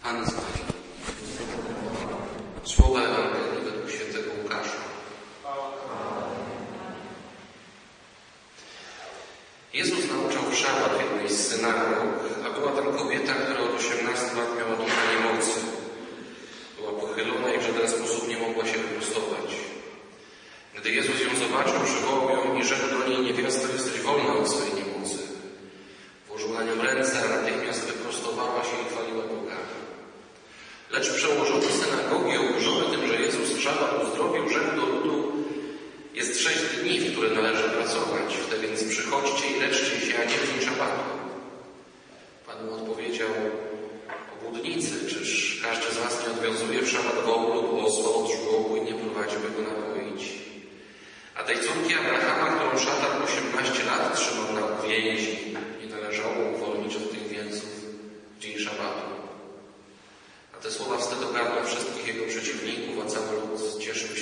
Pan z wami. Słowa Ewangelii według świętego Łukasza. Jezus nauczał w szabat w jednej z synagog, a była tam kobieta, która od 18 lat miała ducha niemocy. Była pochylona i w żaden sposób nie mogła się wyprostować. Gdy Jezus ją zobaczył, przywołał ją i rzekł do niej: niewiasto, jesteś wolna od swojej niemocy. Włożył na nią ręce, a natychmiast wyprostowała się i chwaliła Boga. Lecz przełożony synagogi, oburzony tym, że Jezus w szabat uzdrowił, rzekł do ludu: jest 6 dni, w które należy pracować, wtedy więc przychodźcie i leczcie się, a nie w dzień szabatu. Pan mu odpowiedział: obłudnicy, czyż każdy z was nie odwiązuje w szabat wołu lub osła od żłobu i nie prowadzi, by go napoić? A tej córki Abrahama, którą szatan 18 lat trzymał na uwięzi, nie należało uwolnić od tych więzów w dzień szabatu. A te słowa wtedy ogarną wszystkich jego przeciwników, a cały lud cieszył